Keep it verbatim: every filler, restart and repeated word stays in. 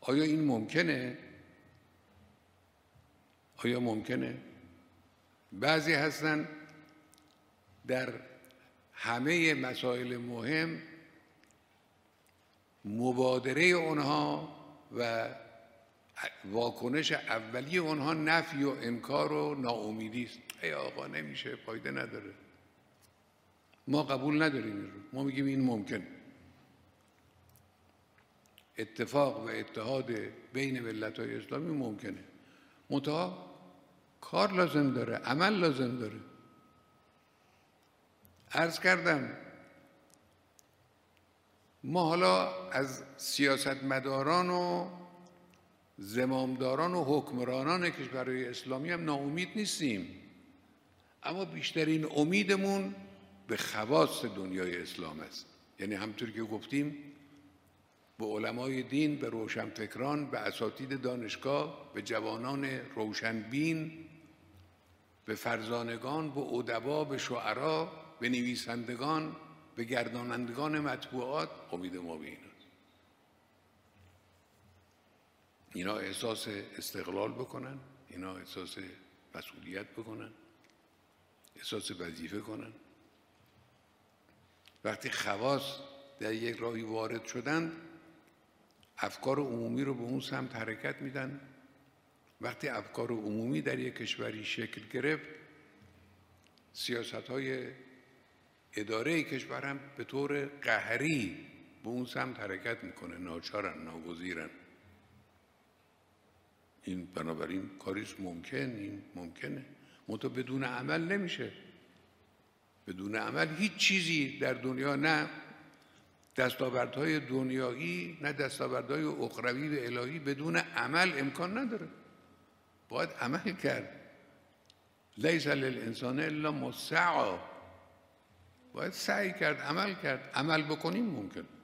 آیا این ممکنه؟ آیا ممکنه؟ بعضی هستن در همه مسائل مهم مبادره اونها و واکنش اولیه اونها نفی و انکار و ناامیدی است. ای آقا نمیشه، فایده نداره، ما قبول نداریم این رو، ما میگیم این ممکن. اتفاق و اتحاد بین ملت‌های اسلامی ممکنه، منتها کار لازم داره، عمل لازم داره. عرض کردم ما حالا از سیاستمداران و زمامداران و حکمرانان کشورهای اسلامی هم ناامید نیستیم، اما بیشترین امیدمون به خواص دنیای اسلام است. یعنی همطور که گفتیم به علمای دین، به روشنفکران، به اساتید دانشگاه، به جوانان روشنبین، به فرزانگان، به ادبا، به شعرا، به نویسندگان، به گردانندگان مطبوعات امید ما به ایناست. اینا احساس استقلال بکنن، اینا احساس مسئولیت بکنن، احساس وظیفه کنن. وقتی خواص در یک راهی وارد شدند، افکار عمومی رو به اون سمت حرکت میدن. وقتی افکار عمومی در یک کشوری شکل گرفت، سیاست‌های اداره کشور هم به طور قهری به اون سمت حرکت میکنه، ناچارن، ناگزیرن. این بنابراین کاریست ممکن، این ممکنه، منتها بدون عمل نمیشه. بدون عمل هیچ چیزی در دنیا، نه دستاوردهای دنیایی نه دستاوردهای اخروی و الهی، بدون عمل امکان نداره. باید عمل کرد. لیس للانسان الا ما سعی. باید سعی کرد، عمل کرد. عمل بکنیم ممکن.